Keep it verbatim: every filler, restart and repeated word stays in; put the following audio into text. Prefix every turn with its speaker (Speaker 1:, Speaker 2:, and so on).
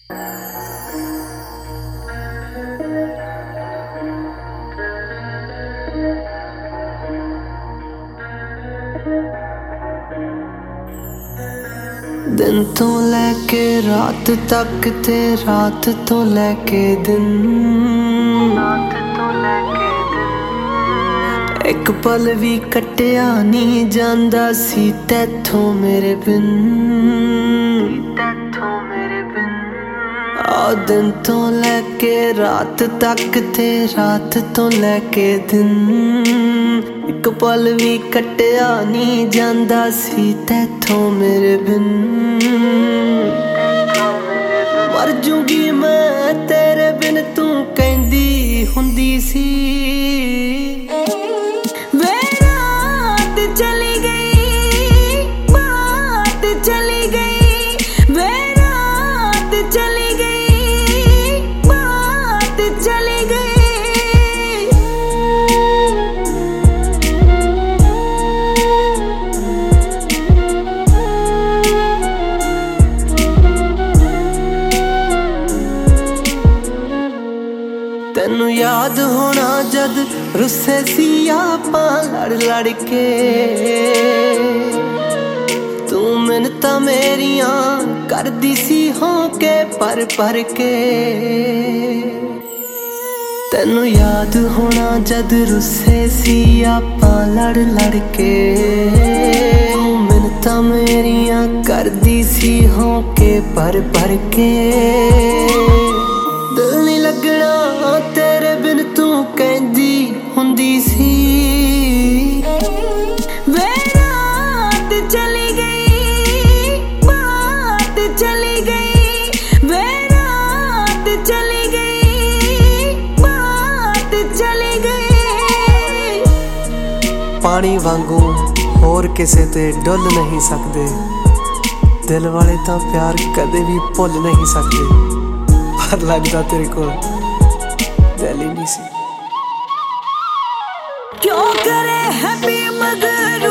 Speaker 1: दिन तो लेके रात तक ते रात तो लेके दिन, रात तो लेके दिन एक पल भी कटिया नहीं जांदा सी तैथों मेरे बिन, तैथों मेरे बिन। आ दिन तो लेके रात तक ते रात तो लेके दिन एक पल भी कटिया नहीं जांदा सी तैथों मेरे बिन। मर जूंगी मैं तेरे बिन तू कहंदी हुंदी सी, वे रात चली गई बात चली गई, वे रात चली गई बात चली गई। तेनू याद होना जद रुस्से सी आपां लड़ लड़ के, तू मिन्नतां मेरियां करदी सी होके पर पर के। तेनू याद होना जद रुस्से सी आपां लड़ लड़ के, तू मिन्नतां मेरियां करदी सी होके पर पर के। दिल नहीं लगना तेरे बिन तू कहंदी हुंदी सी, वे रात चली गई बात चली गई, वे रात चली गई बात चली गई।
Speaker 2: पानी वांगू होर किसे ते डुल नहीं सकदे, दिल वाले तां प्यार कदे भी भुल नहीं सकदे, पर लगदा तेरे कोल दिल ही नहीं सी।
Speaker 1: क्यों करे है बेमगर